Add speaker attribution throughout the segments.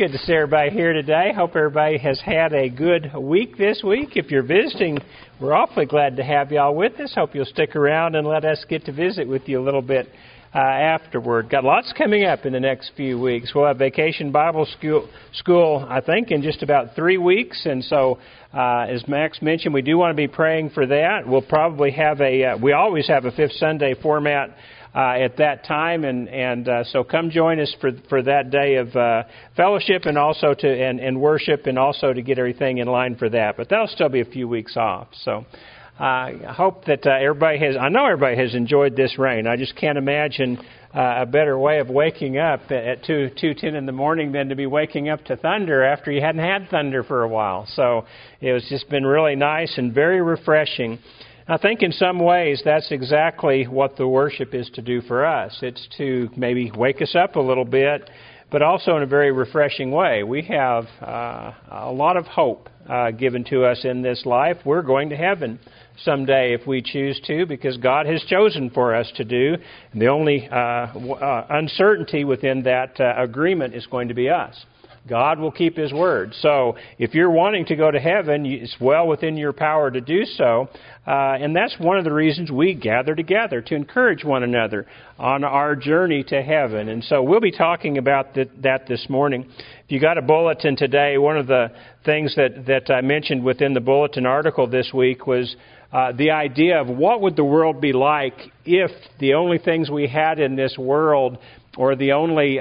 Speaker 1: good to see everybody here today. Hope everybody has had a good week this week. If you're visiting, we're awfully glad to have you all with us. Hope you'll stick around and let us get to visit with you a little bit afterward. Got lots coming up in the next few weeks. We'll have Vacation Bible School, I think, in just about 3 weeks. And so, as Max mentioned, we do want to be praying for that. We'll probably have we always have a Fifth Sunday format at that time, and so come join us for that day of fellowship and also and worship, and also to get everything in line for that. But that'll still be a few weeks off. So I hope that I know everybody has enjoyed this rain. I just can't imagine a better way of waking up at 2:10 in the morning than to be waking up to thunder after you hadn't had thunder for a while. So it was just been really nice and very refreshing. I think in some ways that's exactly what the worship is to do for us. It's to maybe wake us up a little bit, but also in a very refreshing way. We have a lot of hope given to us in this life. We're going to heaven someday if we choose to, because God has chosen for us to do. And the only uncertainty within that agreement is going to be us. God will keep His word. So if you're wanting to go to heaven, it's well within your power to do so. And that's one of the reasons we gather together, to encourage one another on our journey to heaven. And so we'll be talking about that this morning. If you got a bulletin today, one of the things that I mentioned within the bulletin article this week was the idea of what would the world be like if the only things we had in this world, or the only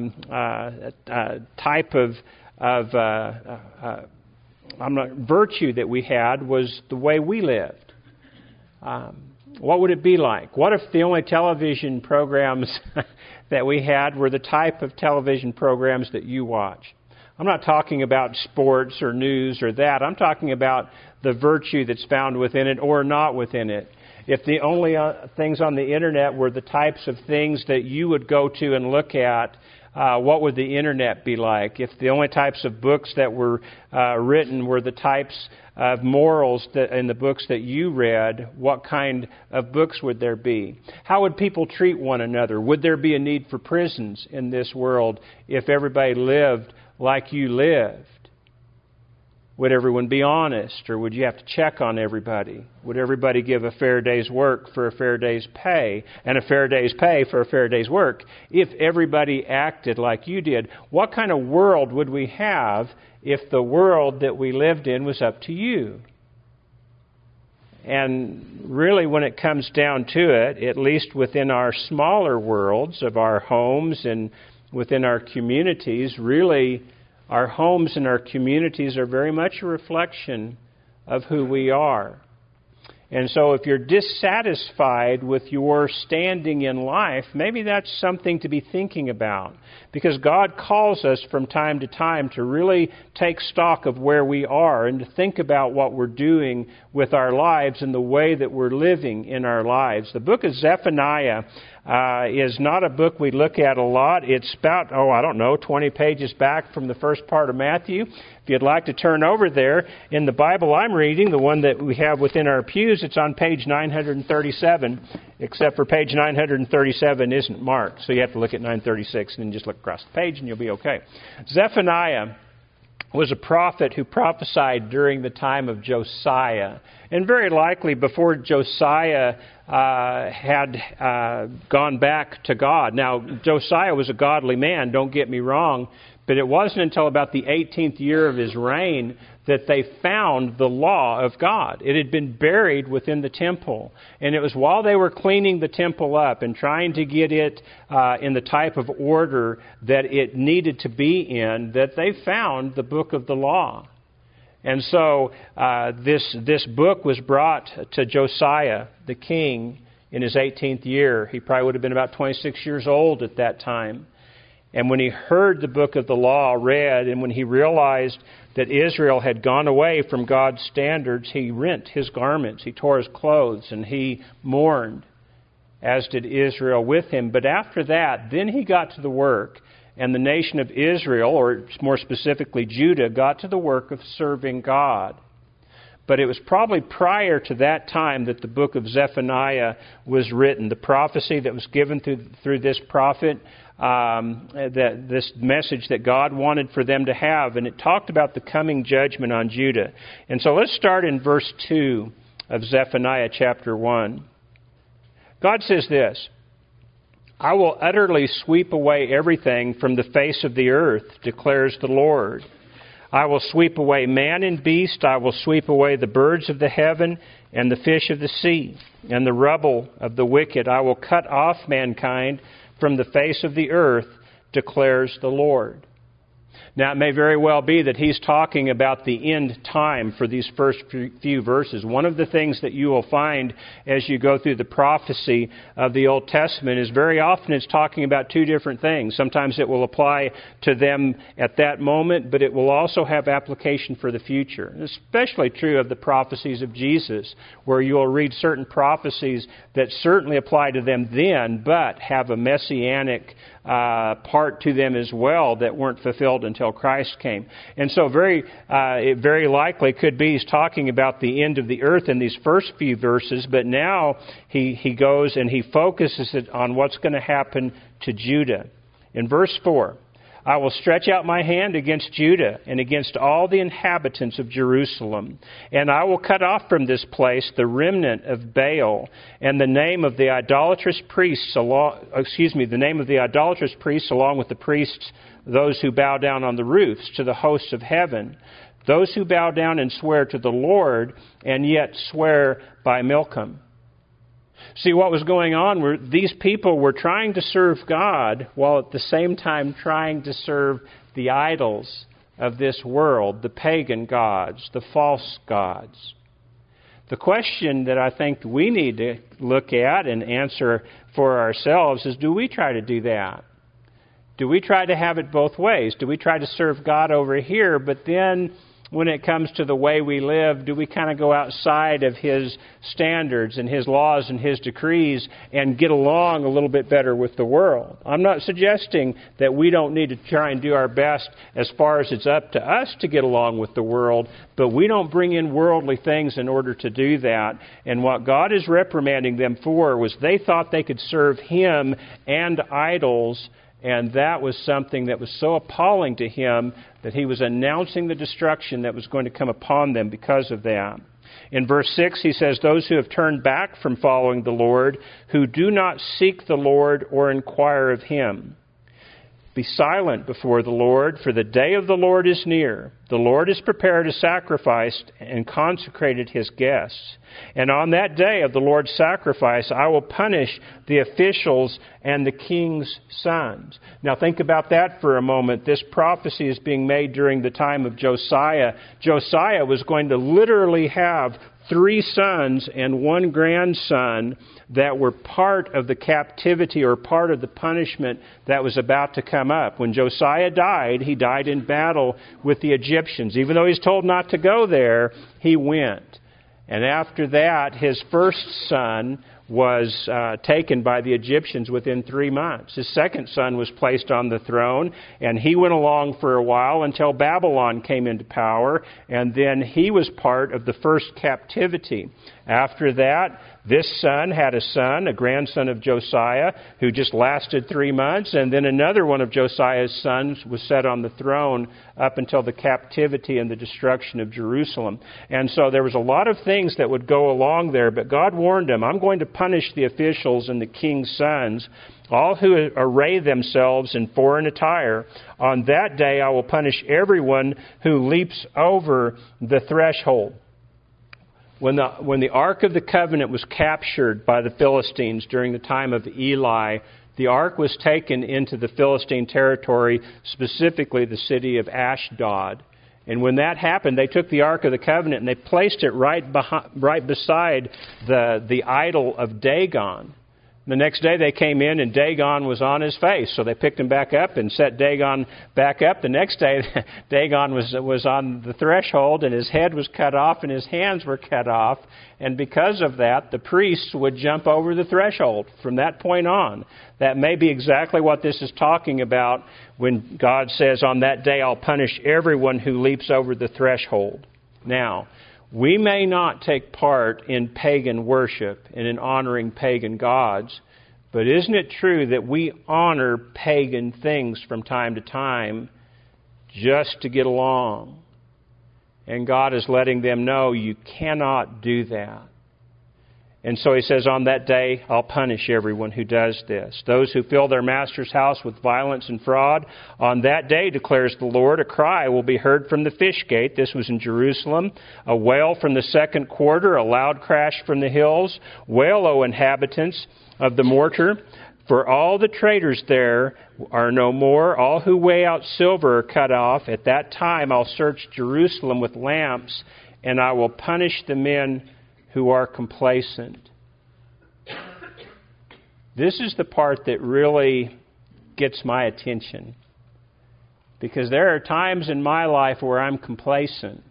Speaker 1: type of virtue that we had, was the way we lived. What would it be like? What if the only television programs that we had were the type of television programs that you watch? I'm not talking about sports or news or that. I'm talking about the virtue that's found within it or not within it. If the only things on the Internet were the types of things that you would go to and look at, what would the Internet be like? If the only types of books that were written were the types of morals in the books that you read, what kind of books would there be? How would people treat one another? Would there be a need for prisons in this world if everybody lived like you lived? Would everyone be honest, or would you have to check on everybody? Would everybody give a fair day's work for a fair day's pay, and a fair day's pay for a fair day's work? If everybody acted like you did, what kind of world would we have if the world that we lived in was up to you? And really, when it comes down to it, at least within our smaller worlds of our homes and within our communities, really, our homes and our communities are very much a reflection of who we are. And so if you're dissatisfied with your standing in life, maybe that's something to be thinking about. Because God calls us from time to time to really take stock of where we are and to think about what we're doing with our lives and the way that we're living in our lives. The book of Zephaniah is not a book we look at a lot. It's about, 20 pages back from the first part of Matthew. If you'd like to turn over there, in the Bible I'm reading, the one that we have within our pews, it's on page 937, except for page 937 isn't marked. So you have to look at 936 and then just look across the page and you'll be okay. Zephaniah was a prophet who prophesied during the time of Josiah. And very likely before Josiah had gone back to God. Now, Josiah was a godly man, don't get me wrong, but it wasn't until about the 18th year of his reign that they found the law of God. It had been buried within the temple. And it was while they were cleaning the temple up and trying to get it in the type of order that it needed to be in that they found the book of the law. And so this book was brought to Josiah, the king, in his 18th year. He probably would have been about 26 years old at that time. And when he heard the book of the law read, and when he realized that Israel had gone away from God's standards, he rent his garments, he tore his clothes, and he mourned, as did Israel with him. But after that, then he got to the work, and the nation of Israel, or more specifically Judah, got to the work of serving God. But it was probably prior to that time that the book of Zephaniah was written. The prophecy that was given through this prophet this message that God wanted for them to have, and it talked about the coming judgment on Judah. And so let's start in verse 2 of Zephaniah chapter 1. God says this, I will utterly sweep away everything from the face of the earth, declares the Lord. I will sweep away man and beast. I will sweep away the birds of the heaven and the fish of the sea and the rubble of the wicked. I will cut off mankind from the face of the earth, declares the Lord. Now, it may very well be that he's talking about the end time for these first few verses. One of the things that you will find as you go through the prophecy of the Old Testament is very often it's talking about two different things. Sometimes it will apply to them at that moment, but it will also have application for the future. And especially true of the prophecies of Jesus, where you will read certain prophecies that certainly apply to them then, but have a messianic part to them as well that weren't fulfilled until Christ came. And so it very likely could be he's talking about the end of the earth in these first few verses, but now he goes and he focuses it on what's going to happen to Judah. In verse 4, I will stretch out my hand against Judah and against all the inhabitants of Jerusalem, and I will cut off from this place the remnant of Baal and the name of the idolatrous priests along with the priests, those who bow down on the roofs to the hosts of heaven, those who bow down and swear to the Lord and yet swear by Milcom. See, what was going on were these people were trying to serve God while at the same time trying to serve the idols of this world, the pagan gods, the false gods. The question that I think we need to look at and answer for ourselves is, do we try to do that? Do we try to have it both ways? Do we try to serve God over here, but then when it comes to the way we live, do we kind of go outside of His standards and His laws and His decrees and get along a little bit better with the world? I'm not suggesting that we don't need to try and do our best as far as it's up to us to get along with the world, but we don't bring in worldly things in order to do that. And what God is reprimanding them for was they thought they could serve Him and idols, and that was something that was so appalling to Him that He was announcing the destruction that was going to come upon them because of that. In verse 6, He says, those who have turned back from following the Lord, who do not seek the Lord or inquire of Him. Be silent before the Lord, for the day of the Lord is near. The Lord has prepared a sacrifice and consecrated His guests. And on that day of the Lord's sacrifice, I will punish the officials and the king's sons. Now think about that for a moment. This prophecy is being made during the time of Josiah. Josiah was going to literally have 3 sons and 1 grandson that were part of the captivity or part of the punishment that was about to come up. When Josiah died, he died in battle with the Egyptians. Even though he's told not to go there, he went. And after that, his first son was taken by the Egyptians within 3 months. His second son was placed on the throne, and he went along for a while until Babylon came into power, and then he was part of the first captivity. After that, this son had a son, a grandson of Josiah, who just lasted 3 months, and then another one of Josiah's sons was set on the throne up until the captivity and the destruction of Jerusalem. And so there was a lot of things that would go along there, but God warned him, I'm going to punish the officials and the king's sons, all who array themselves in foreign attire. On that day I will punish everyone who leaps over the threshold. When the Ark of the Covenant was captured by the Philistines during the time of Eli, the Ark was taken into the Philistine territory, specifically the city of Ashdod. And when that happened, they took the Ark of the Covenant and they placed it right beside the idol of Dagon. The next day they came in and Dagon was on his face. So they picked him back up and set Dagon back up. The next day Dagon was on the threshold and his head was cut off and his hands were cut off. And because of that, the priests would jump over the threshold from that point on. That may be exactly what this is talking about when God says, on that day I'll punish everyone who leaps over the threshold. Now, we may not take part in pagan worship and in honoring pagan gods, But isn't it true that we honor pagan things from time to time just to get along? And God is letting them know you cannot do that. And so He says, on that day, I'll punish everyone who does this. Those who fill their master's house with violence and fraud, on that day, declares the Lord, a cry will be heard from the fish gate. This was in Jerusalem. A wail from the second quarter, a loud crash from the hills. Wail, O inhabitants of the mortar, for all the traders there are no more. All who weigh out silver are cut off. At that time, I'll search Jerusalem with lamps, and I will punish the men who are complacent. This is the part that really gets my attention. Because there are times in my life where I'm complacent.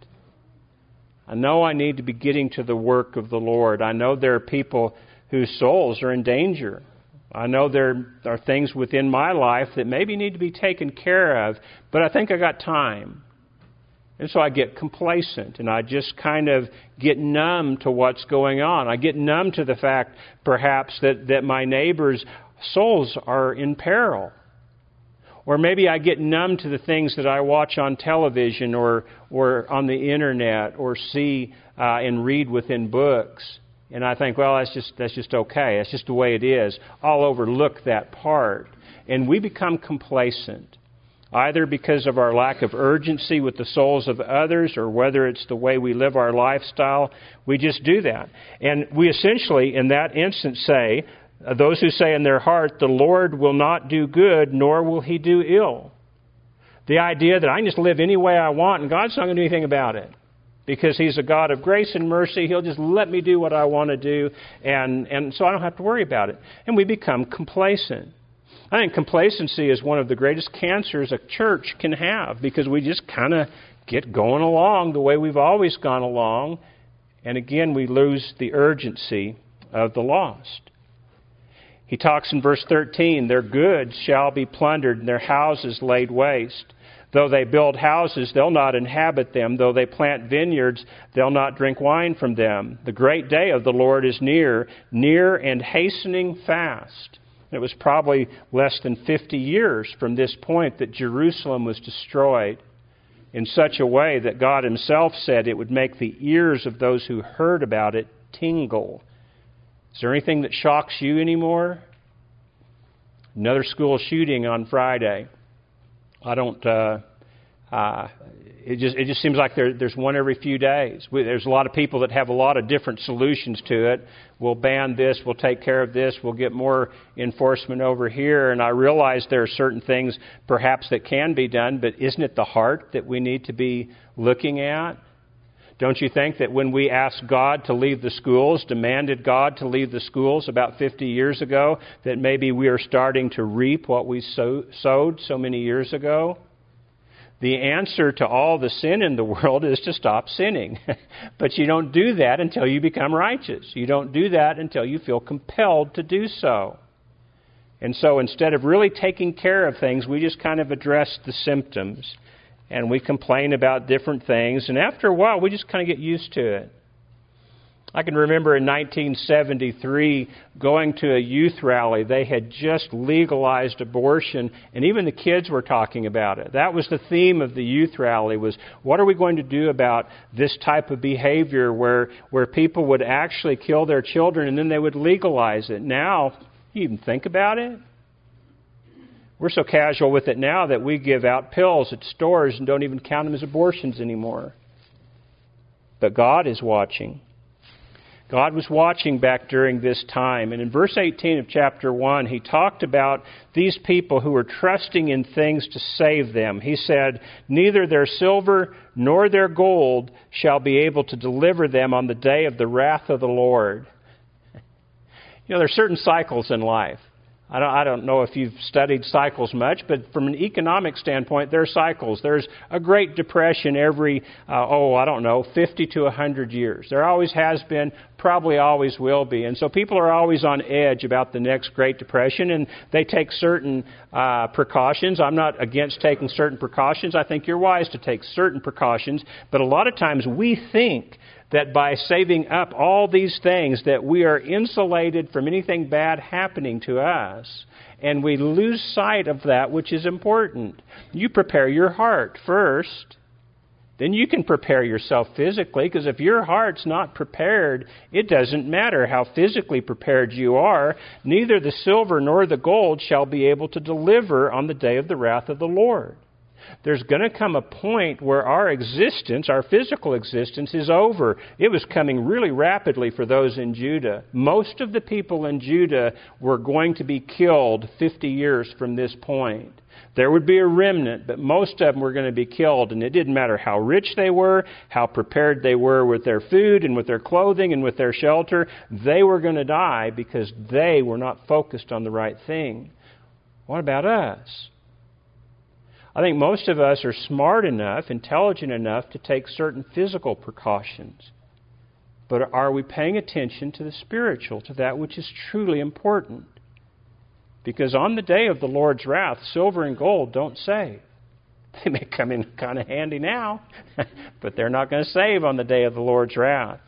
Speaker 1: I know I need to be getting to the work of the Lord. I know there are people whose souls are in danger. I know there are things within my life that maybe need to be taken care of, but I think I got time. And so I get complacent, and I just kind of get numb to what's going on. I get numb to the fact, perhaps, that my neighbors' souls are in peril. Or maybe I get numb to the things that I watch on television or on the internet or see and read within books. And I think, well, that's just okay. That's just the way it is. I'll overlook that part. And we become complacent, either because of our lack of urgency with the souls of others or whether it's the way we live our lifestyle. We just do that. And we essentially, in that instance, say, those who say in their heart, the Lord will not do good, nor will He do ill. The idea that I can just live any way I want and God's not going to do anything about it. Because He's a God of grace and mercy, He'll just let me do what I want to do, and so I don't have to worry about it. And we become complacent. I think complacency is one of the greatest cancers a church can have, because we just kind of get going along the way we've always gone along, and again we lose the urgency of the lost. He talks in verse 13, their goods shall be plundered and their houses laid waste. Though they build houses, they'll not inhabit them. Though they plant vineyards, they'll not drink wine from them. The great day of the Lord is near, near and hastening fast. It was probably less than 50 years from this point that Jerusalem was destroyed in such a way that God Himself said it would make the ears of those who heard about it tingle. Is there anything that shocks you anymore? Another school shooting on Friday. It just seems like there's one every few days. There's a lot of people that have a lot of different solutions to it. We'll ban this, we'll take care of this, we'll get more enforcement over here. And I realize there are certain things perhaps that can be done, but isn't it the heart that we need to be looking at? Don't you think that when we asked God to leave the schools, demanded God to leave the schools about 50 years ago, that maybe we are starting to reap what we sowed so many years ago? The answer to all the sin in the world is to stop sinning. But you don't do that until you become righteous. You don't do that until you feel compelled to do so. And so instead of really taking care of things, we just kind of address the symptoms. And we complain about different things. And after a while, we just kind of get used to it. I can remember in 1973 going to a youth rally. They had just legalized abortion, and even the kids were talking about it. That was the theme of the youth rally, was what are we going to do about this type of behavior where people would actually kill their children and then they would legalize it. Now, you even think about it? We're so casual with it now that we give out pills at stores and don't even count them as abortions anymore. But God is watching. God was watching back during this time. And in verse 18 of chapter 1, He talked about these people who were trusting in things to save them. He said, neither their silver nor their gold shall be able to deliver them on the day of the wrath of the Lord. You know, there are certain cycles in life. I don't know if you've studied cycles much, but from an economic standpoint, there are cycles. There's a Great Depression every, 50 to 100 years. There always has been, probably always will be. And so people are always on edge about the next Great Depression, and they take certain precautions. I'm not against taking certain precautions. I think you're wise to take certain precautions. But a lot of times we think that by saving up all these things that we are insulated from anything bad happening to us, and we lose sight of that which is important. You prepare your heart first. Then you can prepare yourself physically, because if your heart's not prepared, it doesn't matter how physically prepared you are. Neither the silver nor the gold shall be able to deliver on the day of the wrath of the Lord. There's going to come a point where our existence, our physical existence, is over. It was coming really rapidly for those in Judah. Most of the people in Judah were going to be killed 50 years from this point. There would be a remnant, but most of them were going to be killed, and it didn't matter how rich they were, how prepared they were with their food and with their clothing and with their shelter. They were going to die because they were not focused on the right thing. What about us? I think most of us are smart enough, intelligent enough to take certain physical precautions. But are we paying attention to the spiritual, to that which is truly important? Because on the day of the Lord's wrath, silver and gold don't save. They may come in kind of handy now, but they're not going to save on the day of the Lord's wrath.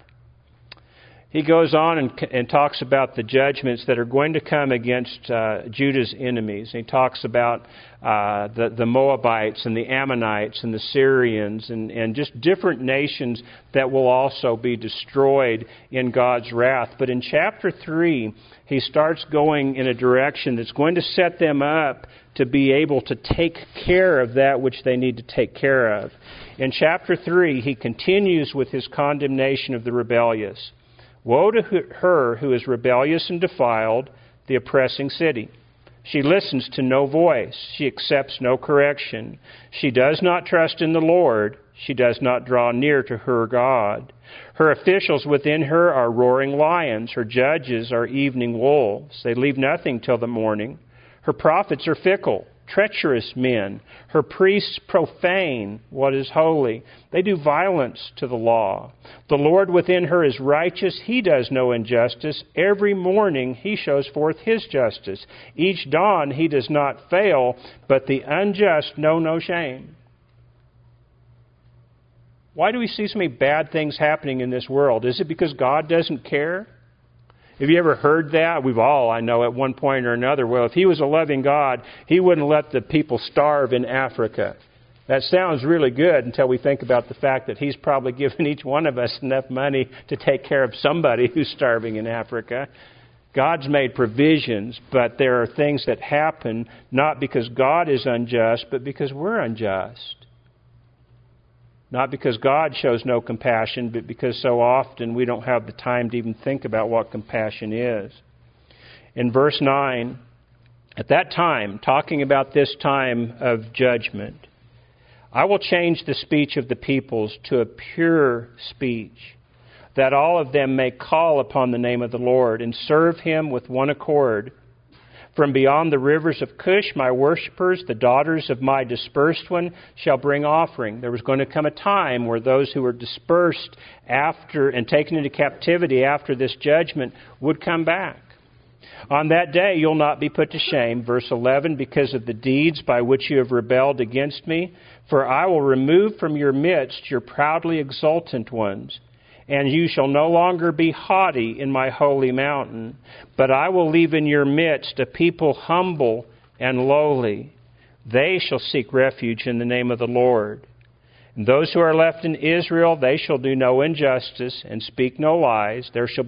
Speaker 1: He goes on and talks about the judgments that are going to come against Judah's enemies. He talks about the Moabites and the Ammonites and the Syrians and just different nations that will also be destroyed in God's wrath. But in chapter 3, he starts going in a direction that's going to set them up to be able to take care of that which they need to take care of. In chapter 3, he continues with his condemnation of the rebellious. Woe to her who is rebellious and defiled, the oppressing city. She listens to no voice. She accepts no correction. She does not trust in the Lord. She does not draw near to her God. Her officials within her are roaring lions. Her judges are evening wolves. They leave nothing till the morning. Her prophets are fickle, treacherous men. Her priests profane what is holy. They do violence to the law. The Lord within her is righteous. He does no injustice. Every morning he shows forth his justice. Each dawn he does not fail, but the unjust know no shame. Why do we see so many bad things happening in this world? Is it because God doesn't care? Have you ever heard that? We've all, I know, at one point or another, well, if he was a loving God, he wouldn't let the people starve in Africa. That sounds really good until we think about the fact that he's probably given each one of us enough money to take care of somebody who's starving in Africa. God's made provisions, but there are things that happen not because God is unjust, but because we're unjust. Not because God shows no compassion, but because so often we don't have the time to even think about what compassion is. In verse 9, at that time, talking about this time of judgment, I will change the speech of the peoples to a pure speech, that all of them may call upon the name of the Lord and serve him with one accord. From beyond the rivers of Cush, my worshippers, the daughters of my dispersed one, shall bring offering. There was going to come a time where those who were dispersed after and taken into captivity after this judgment would come back. On that day you'll not be put to shame, verse 11, because of the deeds by which you have rebelled against me. For I will remove from your midst your proudly exultant ones. And you shall no longer be haughty in my holy mountain, but I will leave in your midst a people humble and lowly. They shall seek refuge in the name of the Lord. And those who are left in Israel, they shall do no injustice and speak no lies. There shall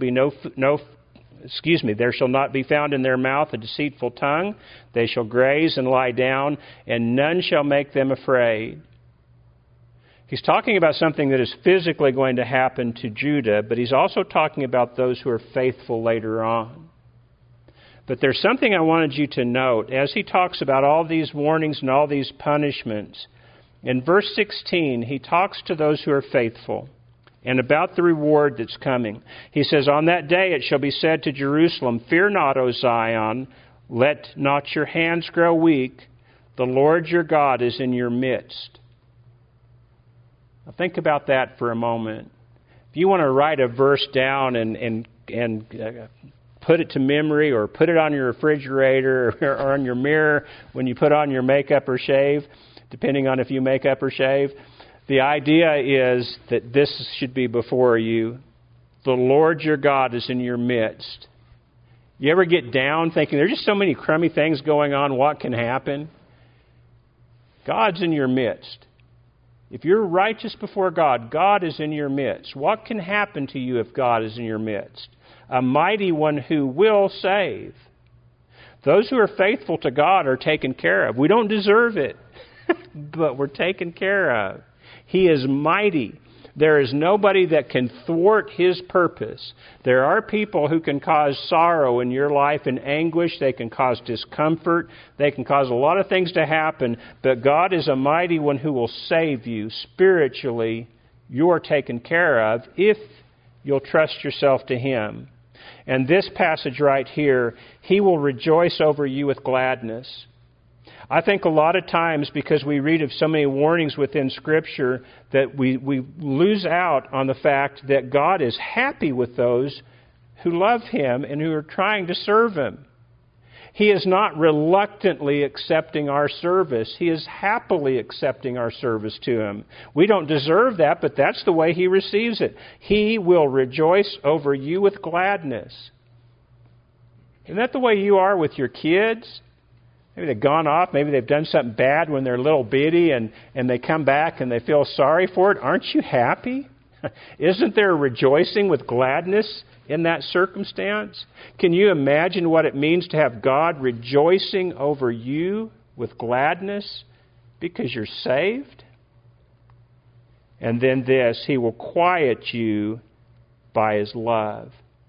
Speaker 1: not be found in their mouth a deceitful tongue. They shall graze and lie down, and none shall make them afraid. He's talking about something that is physically going to happen to Judah, but he's also talking about those who are faithful later on. But there's something I wanted you to note. As he talks about all these warnings and all these punishments, in verse 16, he talks to those who are faithful and about the reward that's coming. He says, on that day it shall be said to Jerusalem, fear not, O Zion, let not your hands grow weak. The Lord your God is in your midst. Now think about that for a moment. If you want to write a verse down and put it to memory or put it on your refrigerator or on your mirror when you put on your makeup or shave, depending on if you make up or shave, The idea is that this should be before you. The Lord your God is in your midst. You ever get down thinking, there's just so many crummy things going on, what can happen? God's in your midst. If you're righteous before God, God is in your midst. What can happen to you if God is in your midst? A mighty one who will save. Those who are faithful to God are taken care of. We don't deserve it, but we're taken care of. He is mighty. There is nobody that can thwart His purpose. There are people who can cause sorrow in your life and anguish. They can cause discomfort. They can cause a lot of things to happen. But God is a mighty one who will save you. Spiritually, you're taken care of if you'll trust yourself to Him. And this passage right here, He will rejoice over you with gladness. I think a lot of times, because we read of so many warnings within Scripture, that we lose out on the fact that God is happy with those who love Him and who are trying to serve Him. He is not reluctantly accepting our service. He is happily accepting our service to Him. We don't deserve that, but that's the way He receives it. He will rejoice over you with gladness. Isn't that the way you are with your kids? Maybe they've gone off. Maybe they've done something bad when they're little bitty and they come back and they feel sorry for it. Aren't you happy? Isn't there rejoicing with gladness in that circumstance? Can you imagine what it means to have God rejoicing over you with gladness because you're saved? And then this, He will quiet you by His love.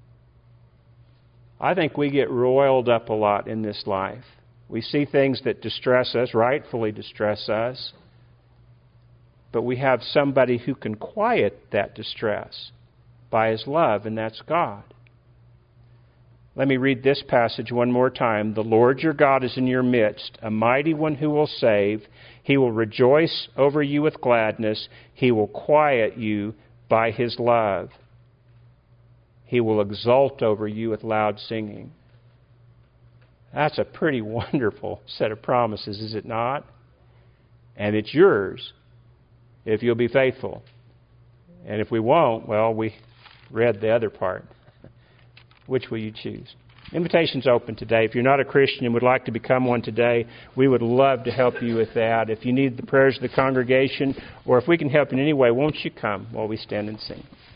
Speaker 1: I think we get roiled up a lot in this life. We see things that distress us, rightfully distress us, but we have somebody who can quiet that distress by His love, and that's God. Let me read this passage one more time. The Lord your God is in your midst, a mighty one who will save. He will rejoice over you with gladness. He will quiet you by His love. He will exult over you with loud singing. That's a pretty wonderful set of promises, is it not? And it's yours if you'll be faithful. And if we won't, well, we read the other part. Which will you choose? Invitation's open today. If you're not a Christian and would like to become one today, we would love to help you with that. If you need the prayers of the congregation, or if we can help in any way, won't you come while we stand and sing?